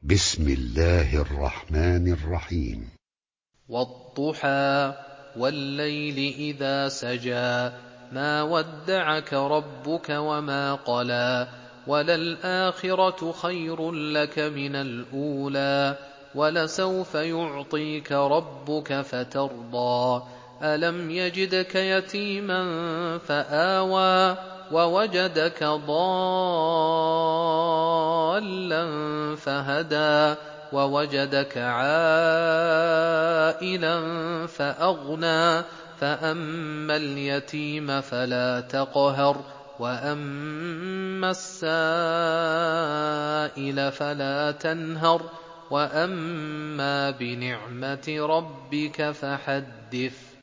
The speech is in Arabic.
بسم الله الرحمن الرحيم. والضحى والليل إذا سجى ما ودعك ربك وما قلى وللآخرة خير لك من الأولى ولسوف يعطيك ربك فترضى ألم يجدك يتيما فآوى ووجدك ضالا فهدى ووجدك عائلا فأغنى فأما اليتيم فلا تقهر وأما السائل فلا تنهر وأما بنعمة ربك فحدث.